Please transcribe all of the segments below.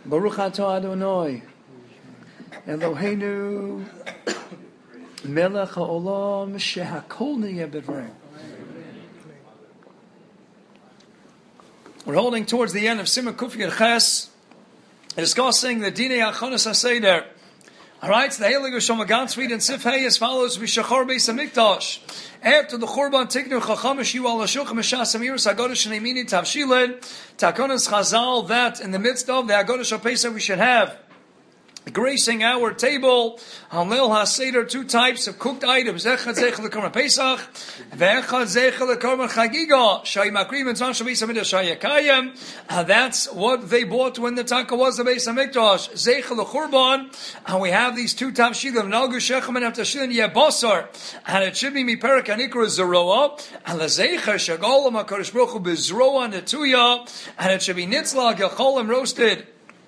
Baruch atah Adonai Eloheinu Melech haolam shehakol niyeh b'dvaro. We're holding towards the end of Siman Kuf Yud Ches, discussing the Dinei Achonos HaSeder. All right, so the Heilige Shlomo Ganzfried and Sif Hey as follows: V'shachar Beis Hamikdash. After the Churban Tiknu Chacham Shiu Al Hashulchan Mishas Amiris Haggadah Shneimini Tavshilin Takonos Chazal, that in the midst of the Haggadah Shal Pesach we should have gracing our table on Leil HaSeder two types of cooked items: Echad Zeichel L'Korban Pesach, Ve'echad Zeichel L'Korban Chagiga. Shai Makriv and Zman Shal Beis Hamikdash Shai Yakayim. That's what they bought when the Taka was the Beis Hamikdash. Zeichel L'Korban, and we have these two Tavshilim, Nalgu Shechem and Tavshilin Yebasar, and it should be Miperak Anikra Zeroa, and LeZeicher Shagolam HaKadosh Baruch Hu B'Zeroa Netuya, and it should be Nitzlag Yacholim roasted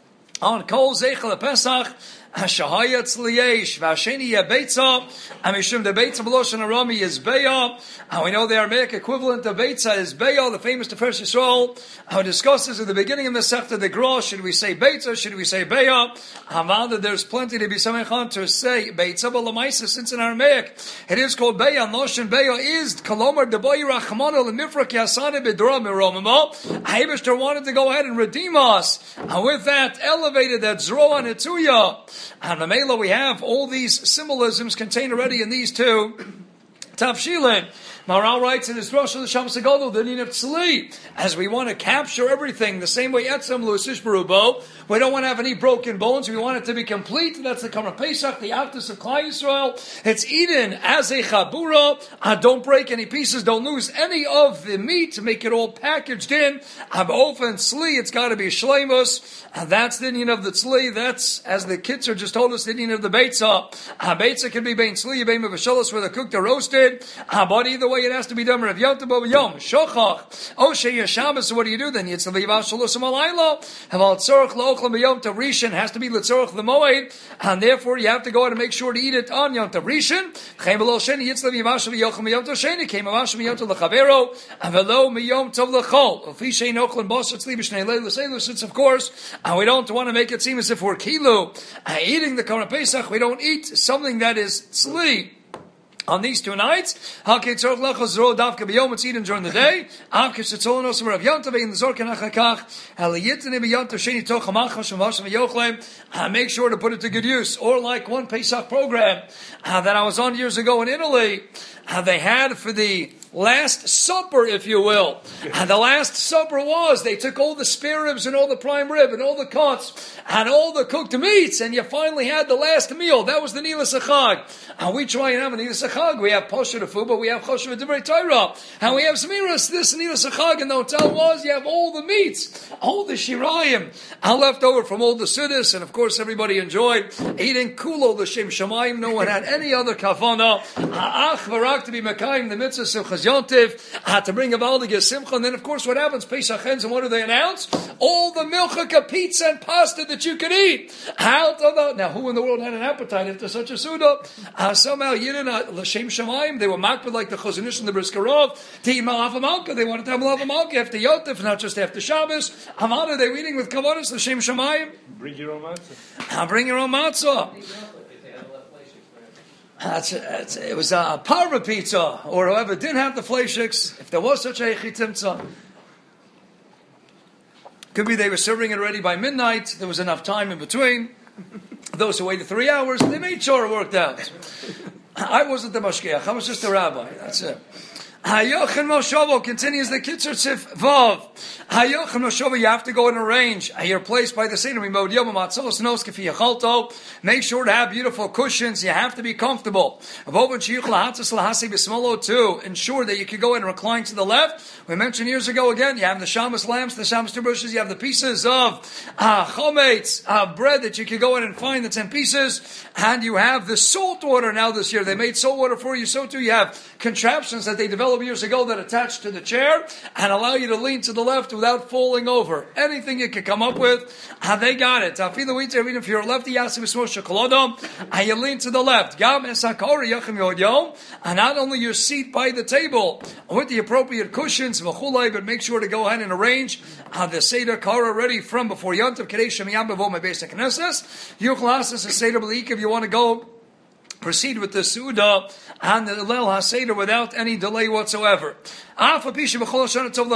on Kol Zeichel Pesach, Shahayat Liyesh, Vasheni Yebetza, and Mishum the Beitza B'Loshen Arami is Beya, and we know the Aramaic equivalent of Beitza is Beya, the famous Tiferes Yisrael. Our discusses at the beginning of the Sechta the Gra, should we say Beitza, should we say Beya? Havada, there's plenty to be samechan to say Beitza, but Lamaisa, since in Aramaic it is called Beya, Noshen Beya is Kalomar Debayi Rachmano L'Mifrak Yasane B'Dora Miromimo. Haibishter wanted to go ahead and redeem us, and with that elevated that Zroa Netuya. And Mamela, we have all these symbolisms contained already in these two Tavshilin. Maral writes in his Rosh Hashanah Segadol, the Din of Tzli, as we want to capture everything the same way Etzem Lusish Barubo. We don't want to have any broken bones. We want it to be complete. That's the Kamar Pesach, the Actus of Klai Yisrael. It's eaten as a Chabura. Don't break any pieces. Don't lose any of the meat. To make it all packaged in. Ofen Tzli, it's got to be Shleimus. And that's the Din of the Tzli. That's, as the Kitzer just told us, the Din of the Beitza. Beitza can be Bein Tzli, Bein Mevashalas, where they're cooked or roasted. But either way, it has to be done Rav Yom Tov Yom Shochach Oshe Shabbos. So what do you do then? Yitzchak V'Yivashalusam Alayla Haval Tzorach L'Ochlam B'Yom Tov Rishon has to be L'Tzorach L'Moed, and therefore you have to go out and make sure to eat it on Yom Tov Rishon. Chaim B'Lo Sheni Yitzchak V'Yivashal V'Yochlam B'Yom Tov Sheni Came Avashal B'Yom Tov L'Chavero and V'Lo B'Yom Tov L'Chol Ufi Shein Ochlan Bosher Tzli B'Shnei Leil L'Seilus. Since of course we don't want to make it seem as if we're kilu eating the Korban Pesach, we don't eat something that is tzli on these two nights. It's eaten during the day. Make sure to put it to good use. Or like one Pesach program that I was on years ago in Italy, they had for the Last Supper, if you will. And the Last Supper was, they took all the spare ribs and all the prime rib and all the cuts and all the cooked meats, and you finally had the last meal. That was the Nilas Achag. And we try and have a Nilas Achag. We have Posher food, but we have Choshev Divrei Torah. And we have Semiras, this Nilas Achag, and the hotel was, you have all the meats, all the Shirayim, and left over from all the Suddis, and of course everybody enjoyed eating Kulo, the Shem Shamayim. No one had any other kavana. Ach Barak to be Mekayim, the mitzvah Simchas Yontiv, to bring about the Simcha. And then of course what happens? Pesach ends, and what do they announce? All the milchaka pizza and pasta that you could eat. Out of the, now who in the world had an appetite after such a Suda? Somehow Yidden, L'Shem Shamayim, they were makbid like the Chazonish and the Briskarov, to eat Malav Malka. They wanted to have Malav Malka after Yotif, not just after Shabbos. Hamada, they were eating with Kavanis, L'Shem Shamayim. Bring your own matzah. Bring your own matzah. It was a parva pizza, or whoever didn't have the fleishiks, if there was such a chitimtza. Could be they were serving it already by midnight, there was enough time in between. Those who waited 3 hours, they made sure it worked out. I wasn't the mashgiach, I was just a rabbi, that's it. Hayochan Moshovo continues the Kitzur Tzif Vav. Hayochan Moshovo, you have to go and arrange your place by the Seder. Make sure to have beautiful cushions. You have to be comfortable. To ensure that you can go and recline to the left. We mentioned years ago again, you have the shamas lamps, the shamas two bushes, you have the pieces of chometz, bread that you can go in and find that's in pieces, and you have the salt water now this year. They made salt water for you, so too you have contraptions that they developed couple of years ago that attach to the chair and allow you to lean to the left without falling over. Anything you can come up with, they got it. Even if you're a lefty, and you lean to the left. And not only your seat by the table with the appropriate cushions, but make sure to go ahead and arrange the Seder Kara ready from before Yontav Kadesh Miyam Bevo My Basic Knesses. Yuchlas is a Seder Balik if you want to go proceed with the Suda and the Leil HaSeder without any delay whatsoever. And we want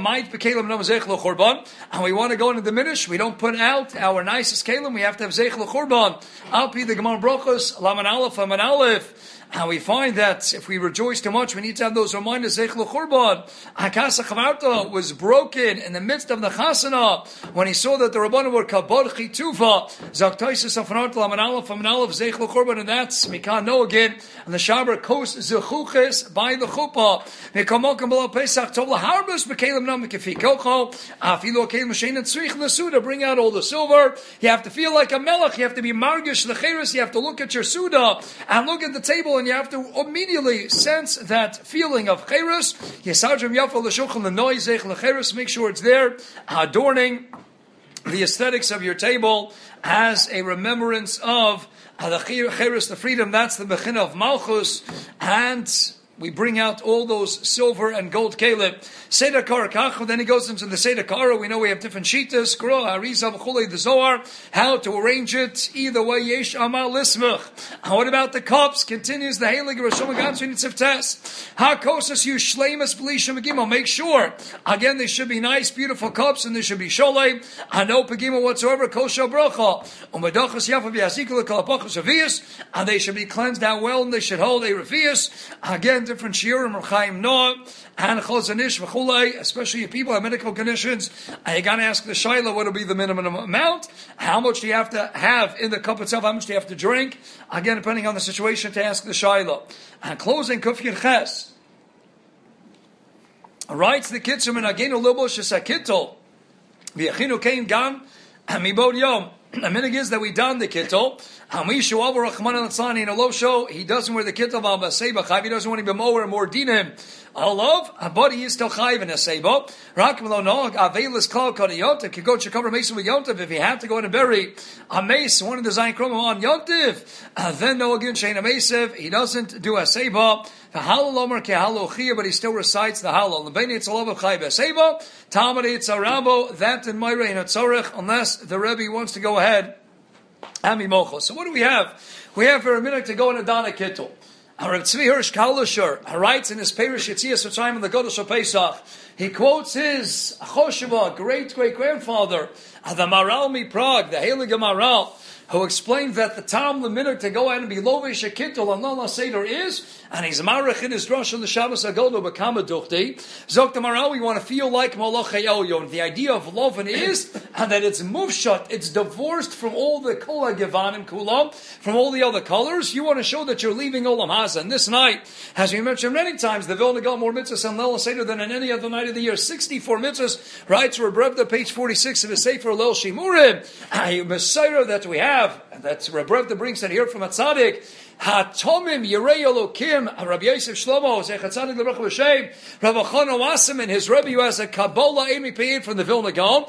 to go into the Minish. We don't put out our nicest Kalim. We have to have Zeich L'Chorban. Alpi the Gemara Brochus, Laman Aleph, Laman Aleph. And we find that if we rejoice too much, we need to have those reminders. Zeich L'Chorban. Hakasa Chavarta was broken in the midst of the Chasana when he saw that the Rabbanim were Kabod Chituva. Zaktaisis Afanart Laman Aleph, Laman Aleph, Zeich L'Chorban. And that's, we can't know again. And the Shabar Kos Zechuches by the Chuppah. Mekamokam Below Pesach Tov Laharbus Bekalim Nam Kefi Kocho. Afilu Kelim Shein and Tzrich L'Suda. Bring out all the silver. You have to feel like a melech. You have to be margish l'cheres. You have to look at your Suda and look at the table. And you have to immediately sense that feeling of cheres. Yesajim yafal l'shulchan l'noy zeich l'cheres. Make sure it's there, adorning the aesthetics of your table as a remembrance of the cheres, the freedom. That's the mechina of malchus, and we bring out all those silver and gold kalib. Seder Kara Kach, then he goes into the Seder Kara. We know we have different shitas, Kro, Harizah, V'chulei, the Zohar, how to arrange it. Either way, Yesh Amal Lismach. What about the cups? Continues the Heilig Rosh Hashanah Nitziv Test. HaKosas you Shleimus B'lishim Pegimo. Make sure, again, they should be nice, beautiful cups, and they should be Sholei, and no Pegimo whatsoever, Kosha Bracha. Umadachas Yafav Yasikul Kalapachas Avias, and they should be cleansed out well, and they should hold a Revias. Again, different shiurim, Chaim Noah, and Chazanish, V'chulei, especially if people have medical conditions, you got to ask the Shaila what will be the minimum amount, how much do you have to have in the cup itself, how much do you have to drink, again, depending on the situation, to ask the Shaila. And closing, Kuf Yud Ches, writes the Kitzur Min Agenu Libo Shesakitol, V'yachinu Kein Gam, Mibod Yom. The minig is that we don the kittel. Hamishu Avar Rachman Alatzani in a low show. He doesn't wear the kittel of Aseba Chayv. He doesn't want to be more and more dinim. Alav, but he is still Chayv in Aseba. Rakmelo Nog Avelis Klal Kodiyontiv. Could go to cover Mason with Yontiv if he had to go in and bury a mace, one of the Zayin Krom on Yontiv. Then no again Shein Amesev. He doesn't do Aseba. The Halal Omer Ke Halal Chia, but he still recites the Halal. The Beni It's a love of Chayv Aseba. Talmud It's a Rabo. That in Meirei and Atzorech, unless the Rebbe wants to go ahead and be mochel. So what do we have? We have for a minute to go in a Dana Kittel. Rav Tzvi Hirsch Kalisher writes in his Perish Yetzias Mitzrayim in the Kodesh of Pesach. He quotes his Chosheва, great-great-grandfather, the Maral Mi Prague, the Heilige Maral, who explained that the Tam the minute to go out and be Lovish a Kittel on Lala Seder is, and he's Marach in his drush on the Shabbos Agodo Bekama Duchti. Zok the Maral, we want to feel like Malachei Elyon. The idea of Loven is, and that it's muvshat, it's divorced from all the Kol HaGevanim Kulam, from all the other colors. You want to show that you're leaving Olam Haza. And this night, as we mentioned many times, the Vilna got more mitzvahs on Lala Seder than on any other night of the year. 64 mitzvahs, writes Rebrevda, page 46 of his Sefer Lel Shimurim. A Messiah that we have, that's Rebrevda brings that here from a tzaddik. Hatomim Yirei Elokim, Rabbi Yosef Shlomo, Zechatzadik Lebrach B'Shem, Rabbi Chana Wasserman, his Rebbe who has a Kabbalah Amy Payid from the Vilna Gaon.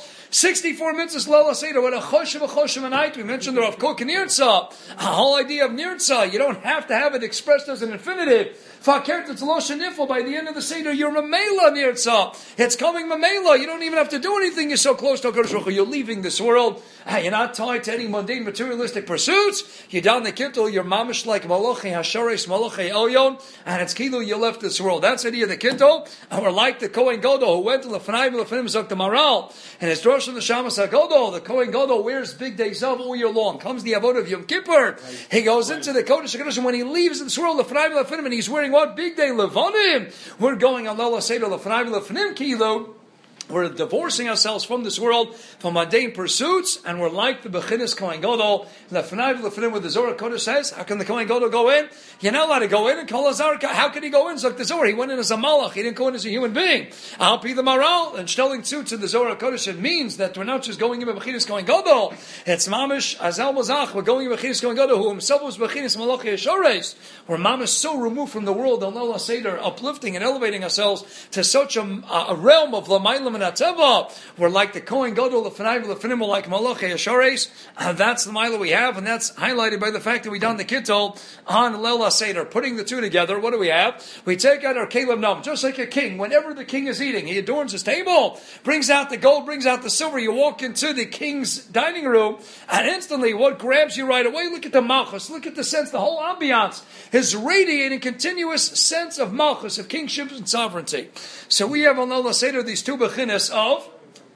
64 mitzvahs Lala Seder, what a Choshev a night. We mentioned the Rav Kook Nirtza. The whole idea of Nirtza, you don't have to have it expressed as an infinitive. Fakert it's Loshen Nifel, by the end of the Seder, you're Mamela Nirtza. It's coming Mamela. You don't even have to do anything. You're so close to HaKadosh Baruch Hu. You're leaving this world. You're not tied to any mundane materialistic pursuits. You're down the Kittel. You're mamish like Malachi Hashares, Malachi Elyon, and it's Kilu, you left this world. That's the idea of the Kittel. And we're like the Kohen Gadol who went to Lefanayim Lefanim Zok the Maral, and his drush on the Shamas HaGadol. The Kohen Gadol wears big days of all year long. Comes the Avodah of Yom Kippur. He goes into the Kodesh HaKadosh, and when he leaves this world, Lefanayim Lefanim, and he's wearing what? Big day Levanim. We're going on Lala Seder Lefanayim Lefanim Kilu. We're divorcing ourselves from this world, from mundane pursuits, and we're like the Bechinis Kohen Gadol. Lefanav Lefanim, where the Zohar Kodesh says, how can the Kohen Gadol go in? You're not allowed to go in and call Azar. How can he go in? It's like the Zohar. He went in as a malach. He didn't go in as a human being. I'll be the Maral. And telling to the Zohar Kodesh, it means that we're not just going in Bechinis Kohen Gadol. It's Mamish Azel Mazach. We're going in Bechinis Kohen Gadol, who himself was Bechinis Malachi Yeshores. We're Mamish so removed from the world, Al Nola Seder, uplifting and elevating ourselves to such a realm of Lamailam and Ateva. We're like the Kohen Gadol, the Fanayim, the Finim, like Malachi Yeshores. That's the Mila we have, and that's highlighted by the fact that we done the Kittel on Leila Seder. Putting the two together, what do we have? We take out our Kaleb Nam, just like a king. Whenever the king is eating, he adorns his table, brings out the gold, brings out the silver. You walk into the king's dining room, and instantly, what grabs you right away? Look at the Malchus, look at the sense, the whole ambiance, his radiating continuous sense of Malchus, of kingship and sovereignty. So we have on Leila Seder these two bechinas of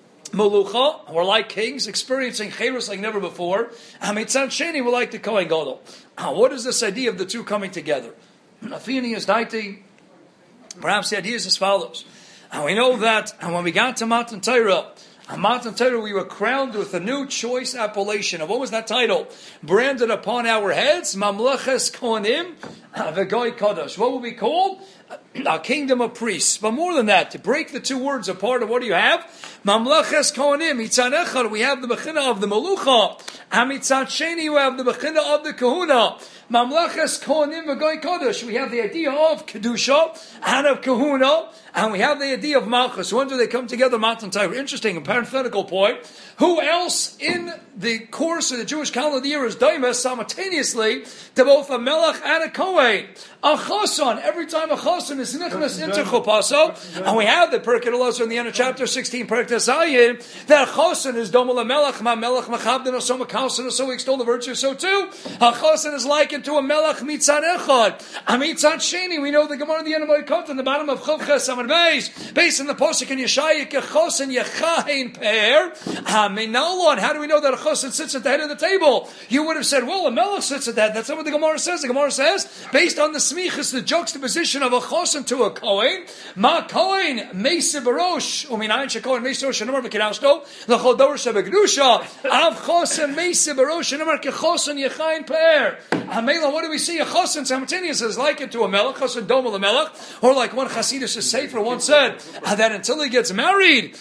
Melucha, we're like kings, experiencing Cherus like never before. Mitzad Sheni, we're like the Kohen Gadol. What is this idea of the two coming together? Afini is daiti. Perhaps the idea is as follows. We know that when we got to Matan Torah, on Matan Torah we were crowned with a new choice appellation. And what was that title? Branded upon our heads, Mamleches Kohanim V'Goy Kadosh. What will be called? A kingdom of priests. But more than that, to break the two words apart, what do you have? Mamleches Kohanim, Mitzad Echad, we have the Bechina of the Melucha, and Mitzad Sheni, we have the Bechina of the Kahuna. Mamleches Kohanim V'Goy Kodesh, we have the idea of Kedusha and of Kahuna, and we have the idea of Malchus. When do they come together? Matan Torah. Interesting, a parenthetical point. Who else in the course of the Jewish calendar year is Daima simultaneously to both a Melech and a Kohen? A Choson. Every time a Choson is nichnas into Chupaso, and we have the Perkei Elazar in the end of chapter 16, Perkei Zayin, that Choson is Domel Melech, Ma Melech Machabdin, so Makalson, so we extol the virtue, so too. A Choson is likened to a Melech Mitzad Echad. A Mitzad Sheni, we know the Gemara in the end of Oikot, in the bottom of Chavches Amar Beis, based in the Posuk in Yeshayah, Choson Yechain Per. Now, how do we know that a Choson sits at the head of the table? You would have said, well, a Melech sits at that. That's not what the Gemara says. The Gemara says, based on the smichus, the juxtaposition of a Choson to a Kohen, Ma Kohen Meise Barosh, Uminayin Shekohen Meise Barosh, Nemar V'Kedashto, L'chol Dor Shebegdusha, Av Choson Meise Barosh, Nemar Kechoson Yechain Per. Hamela, what do we see? A Choson simultaneously is likened to a Melech, Choson Domel a Melech, or like one Chasidus Sefer once said, that until he gets married,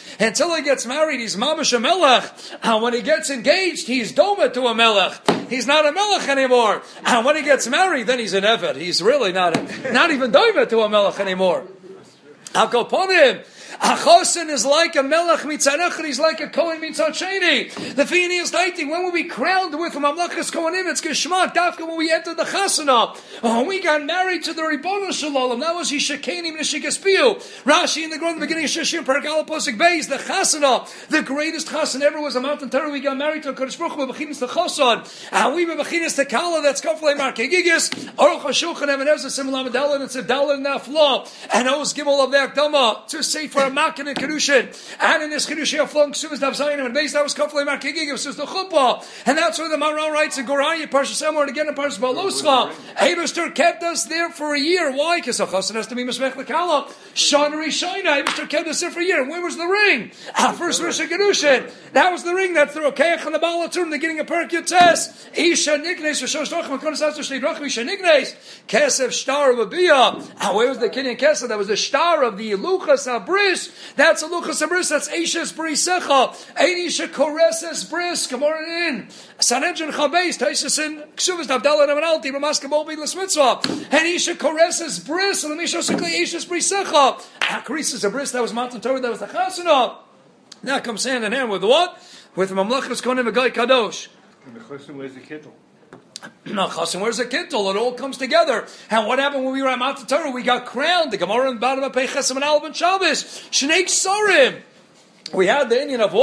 he's Mamash a Melech. And when he gets engaged, he's Doma to a Melech. He's not a Melech anymore. And when he gets married, then he's an Eved. He's really not even Doma to a Melech anymore. I'll go upon him. A Choson is like a Melech Mitzad Echad, he's like a Kohen Mitzad Sheni. The Fini is dating. When will we crowned with Mamleches Kohanim? It's Geshmak. Dafka when we entered the Chasana. When we got married to the Ribono Shalom, that was Yishakenim Nishikaspiu. Rashi in the Gemara, the beginning of Shishim, Perkei Posuk Beis, the Chasana, the greatest Chasana ever was a Matan Torah. We got married to Kodesh Baruch Hu, Bechinis the Choson, and we Bechinis the Kala, that's Kaflei Markei Gigis, Aruch HaShulchan, and Ezra Simon Lamed and it's a Dalet Nafla, and Oz Gimel of the Akdama, to say for a Makin and Kedushin, and in this Kedushin flung Ksuvas Dav Zayin, and based that was Kaflei Markei Gigis, was the Chuppah, and that's where the Maral writes in Goraya, Parsha Samar, and again in Parsha Baloscha. Eibishter kept us there for a year. Why? Because a Choson has to be Mishmech L'Kala. Shana Rishayna. Eibishter kept us there for a year. And where was the ring? First Rosh Kedushin. That was the ring. That's the Rokeach and the Balatum. The beginning of Perek Yotzes. Isha Niknes. Rosh Drachim. Konas Asher Shnei Drachim. Isha Niknes. Kesef Shtar of Abiyah. Where was the Kinyan Kesef? That was the Shtar of the Luchas Abris. That's a Luchas Abris. That's Eishes Brisecha. Eisha Koreses Bris. Come on in. Sanhedrin Chabeis. Taisasin. Ksuvas Davdala Namanalti. Ramaska Mobi L'Smitzvah. And Isha Koreses Bris. And the Misha Sikli Eishes Brisecha. Koreses Bris. That was Matan Torah. That was the Chasana. Now comes hand in hand with what? With Mamlechus Kohanim V'Goy Kadosh. And the Choson wears the kittel. No, Choson wears a kittel. It all comes together. And what happened when we were at Matan Torah? We got crowned. The Gemara in the bottom of Pei Chesem and Alban Shabbos. Shnei Ksarim. We had the Indian of what?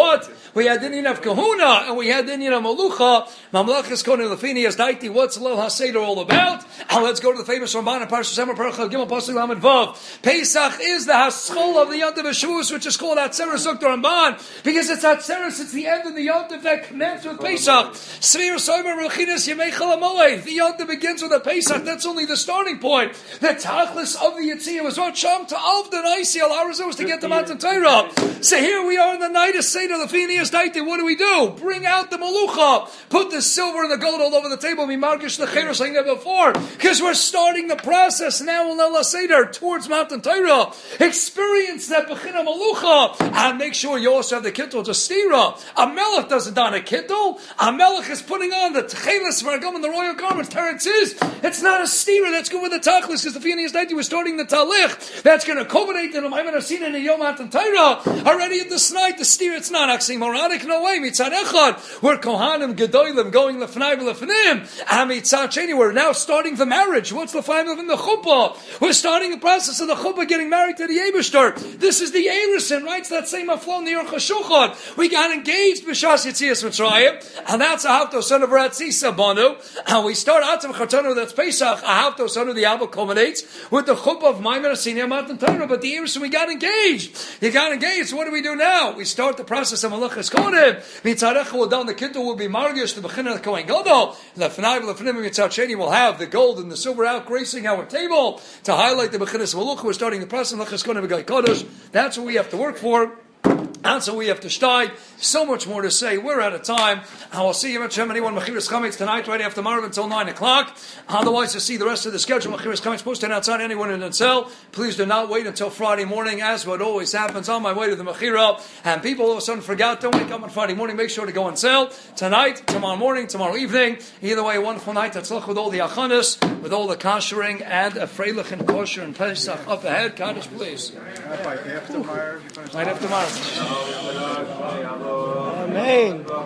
we had the Indian of Kahuna, and we had the Indian of Malucha. Mamlachas Kohen Lefini as Daiti. What's Lo HaSeder all about? And let's go to the famous Ramban and Parshas Emor Parachah Gimel Pasuk Lamed Vav. Pesach is the Haschol of the Yontif Shavuos, which is called Atzeres Zok Ramban, because it's Atzeres. It's the end of the Yontif that commences with Pesach. Svir Soimer Ruchinas Yemei Chol HaMoed. The Yontif begins with a Pesach. That's only the starting point. The Tachlis of the Yitziyah was what Sham to Avdan Aisi Al Arazah was to get the Matan Torah. So here we are in the night of Seder Lefini as Daiti. What do? Bring out the Malucha. Put the silver and the gold all over the table. Mimargish the Cheres like never before. Because we're starting the process now in Leila Seder towards Matan Torah. Experience that Bechina Malucha. And make sure you also have the kittel to stira. A melech doesn't don a kittel. A melech is putting on the Tchelis Vargam and the royal garments. Teretz is. It's not a stira. That's good with the Tachlis. Because the Fianias Daiti was starting the Talich. That's going to culminate in the Maimon Asin in the Yom Matan Torah. Already at this night, the stira, it's not oxymoronic. No way. Mitzad Echad. We're Kohanim Gedolim going Lefnai Lefnim. And Mitzad Sheni, we're now starting the marriage. What's Lefnai Lefnim? The Chuppah. We're starting the process of the Chuppah getting married to the Eibishter. This is the Eirison, right? It's that same aflo in the Yer Chashukhan. We got engaged B'Shas Yitzias Mitzrayim, and that's a Hafto son of Ratzisa Banu. And we start Atzim Chatanu, that's Pesach. A Hafto son of the Abba culminates with the Chuppah of Maimon Asinia Matan Torah. But the Eirison, we got engaged. You got engaged. So what do we do now? We start the process of Malachas Kohanim. Mitzarecha will down the Kittul will be Margish, the Bechina of Kohen Gadol. Lefnai Lefnim Mitzad Sheni will have the gold and the silver out gracing our table to highlight the Bechinas Malucha. We're starting the process of Malachas Kohanim B'Gai Kodesh. That's what we have to work for. That's what we have to shtay. So much more to say. We're out of time. I will see you at Shem. Anyone Mechiras Chametz tonight, right after tomorrow until 9 o'clock. Otherwise, to see the rest of the schedule, Mechiras Chametz posted outside. Anyone in the cell, please do not wait until Friday morning, as what always happens on my way to the Mechira. And people all of a sudden forgot, don't wake up on Friday morning. Make sure to go and sell tonight, tomorrow morning, tomorrow evening. Either way, a wonderful night. That's luck with all the achanas, with all the koshering, and a freilich and kosher and Pesach up ahead. Kaddish, please. Right after tomorrow. Amen.